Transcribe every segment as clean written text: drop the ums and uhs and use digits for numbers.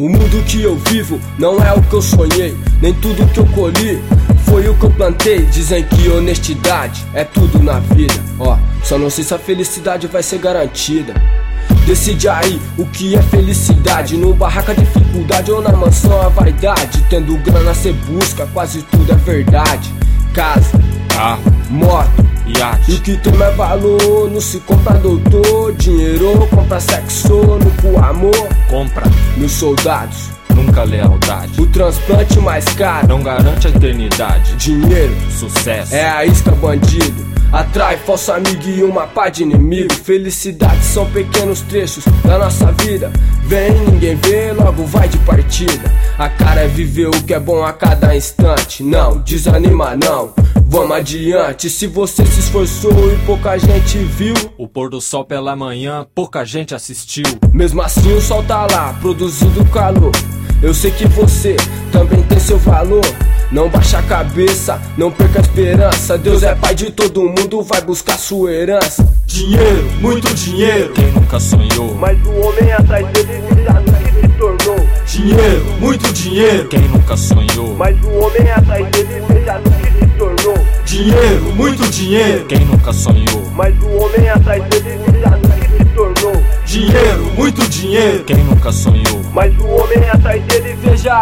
O mundo que eu vivo não é o que eu sonhei, nem tudo que eu colhi foi o que eu plantei. Dizem que honestidade é tudo na vida, ó, só não sei se a felicidade vai ser garantida. Decide aí o que é felicidade, no barraca dificuldade ou na mansão a vaidade. Tendo grana cê busca, quase tudo é verdade. Casa, carro, moto, iate. E o que tem mais valor não se compra doutor. Dinheiro compra sexo, nunca amor. Compra meus soldados, nunca lealdade. O transplante mais caro não garante a eternidade. Dinheiro, sucesso, é a isca bandido. Atrai falso amigo e uma pá de inimigo. Felicidade são pequenos trechos da nossa vida. Vem, ninguém vê, logo vai de partida. A cara é viver o que é bom a cada instante. Não, desanima não, vamos adiante. Se você se esforçou e pouca gente viu o pôr do sol pela manhã, pouca gente assistiu. Mesmo assim o sol tá lá, produzindo calor. Eu sei que você também tem seu valor. Não baixa a cabeça, não perca a esperança. Deus é pai de todo mundo, vai buscar sua herança. Dinheiro, muito dinheiro, quem nunca sonhou? Mas o homem atrás dele já no que se tornou. Dinheiro, muito dinheiro, quem nunca sonhou? Mas o homem atrás dele já no que se tornou. Dinheiro, muito dinheiro, quem nunca sonhou? Mas o homem atrás dele já no que se tornou. Dinheiro, muito dinheiro, quem nunca sonhou? Mas o homem atrás dele veja.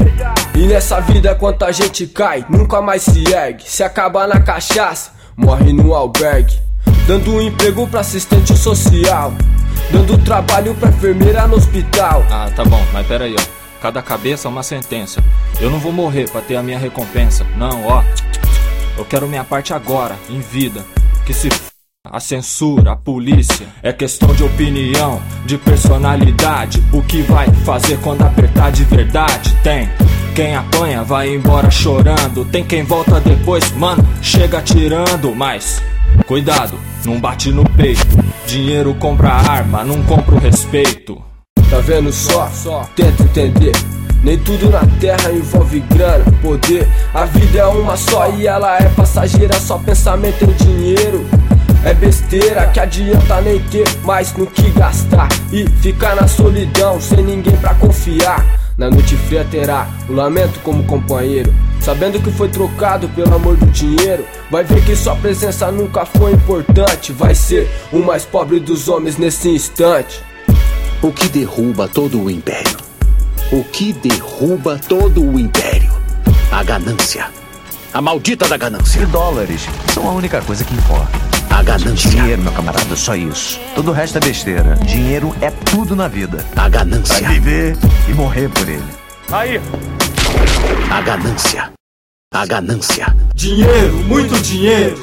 E nessa vida quanta gente cai, nunca mais se ergue. Se acaba na cachaça, morre no albergue. Dando emprego pra assistente social, dando trabalho pra enfermeira no hospital. Ah, tá bom, mas pera aí, ó. Cada cabeça é uma sentença. Eu não vou morrer pra ter a minha recompensa. Não, ó. Eu quero minha parte agora, em vida. Que se a censura, a polícia. É questão de opinião, de personalidade. O que vai fazer quando apertar de verdade? Tem quem apanha, vai embora chorando. Tem quem volta depois, mano, chega atirando. Mas cuidado, não bate no peito. Dinheiro compra arma, não compra o respeito. Tá vendo só? Tenta entender. Nem tudo na terra envolve grana, poder. A vida é uma só e ela é passageira. Só pensamento em dinheiro é besteira, que adianta nem ter mais no que gastar e ficar na solidão, sem ninguém pra confiar. Na noite fria terá o lamento como companheiro, sabendo que foi trocado pelo amor do dinheiro. Vai ver que sua presença nunca foi importante. Vai ser o mais pobre dos homens nesse instante. O que derruba todo o império? O que derruba todo o império? A ganância. A maldita da ganância. E dólares são a única coisa que importa. A ganância. Dinheiro, meu camarada, só isso. Todo o resto é besteira. Dinheiro é tudo na vida. A ganância. Vai viver e morrer por ele. Aí. A ganância. A ganância. Dinheiro, muito dinheiro.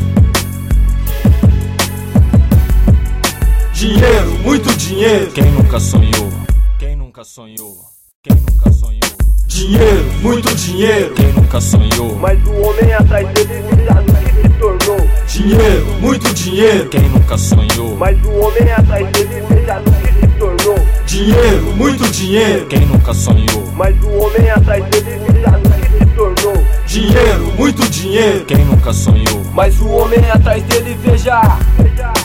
Dinheiro, muito dinheiro. Quem nunca sonhou? Quem nunca sonhou? Quem nunca sonhou? Dinheiro, muito dinheiro. Quem nunca sonhou? Mas o homem atrás dele já no que se tornou. Dinheiro, muito dinheiro. Quem nunca sonhou? Mas o homem atrás dele já no que se tornou. Dinheiro, muito dinheiro. Quem nunca sonhou? Mas o homem atrás dele já no que se tornou. Dinheiro, muito dinheiro. Quem nunca sonhou? Mas o homem atrás dele veja.